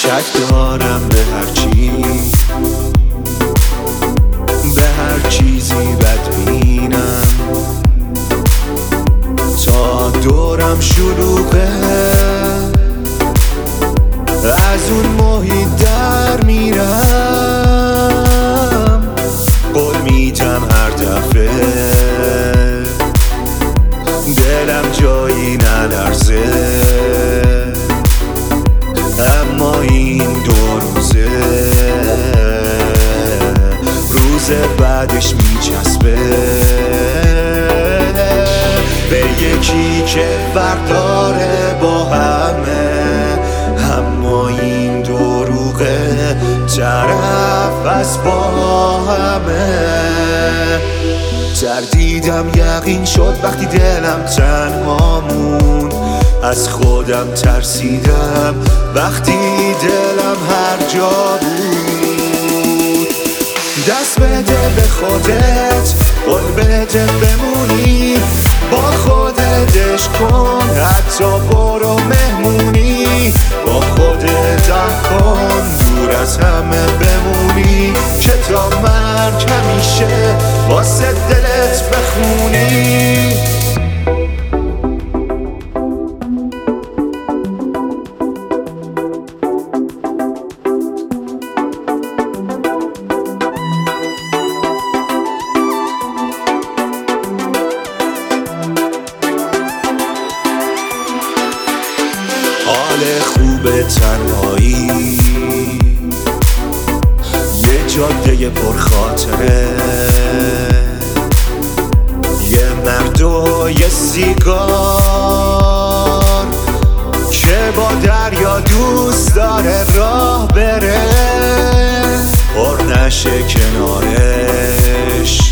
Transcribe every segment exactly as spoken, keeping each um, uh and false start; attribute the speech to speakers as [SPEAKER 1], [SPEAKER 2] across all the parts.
[SPEAKER 1] شک دارم به هر چی، به هر چیزی بدبینم، تا دورم شلوغه از اون محیط در میرم. قول میدم هر دفعه دلم جایی نلرزه، اما این دو روزه روز بعدش میچسبه به یکی که برداره با همه، اما این دروغه طرف از با همه. تردیدم یقین شد وقتی دلم تنها موند، از خودم ترسیدم وقتی دلم هر جا بود. دست بده به خودت، قول بده بمونی با خودت، عشق کن حتی برو مهمونی، با خودت عهد کن دور از همه بمونی، که تا مرگ همیشه واسه دلت بخونی. حال خوب تنهایی، یه جاده پرخاطره، یه مرد و یه سیگار که با دریا دوست داره راه بره، پر نشه کنارش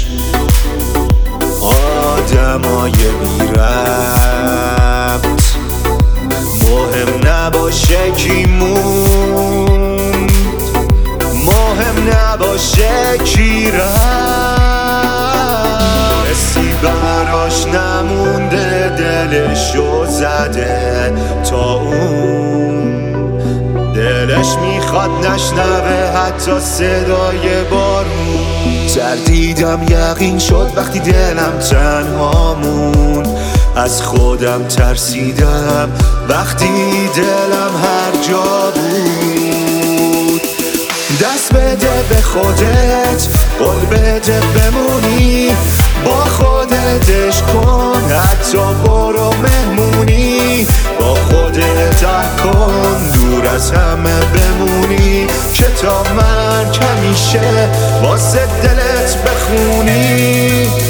[SPEAKER 1] آدمای بی ربط، مهم نباشه کی موند، مهم نباشه کی رفت، کسی براش نمونده دلشو زده تا اون دلش میخواد نشنوه حتی صدای بارون. تردیدم یقین شد وقتی دلم تنها موند، از خودم ترسیدم وقتی دلم هر جا بود. دست بده به خودت، قول بده بمونی با خودت، عشق کن حتی برو مهمونی، با خودت عهد کن دور از همه بمونی، که تا مرگ همیشه واسه دلت بخونی.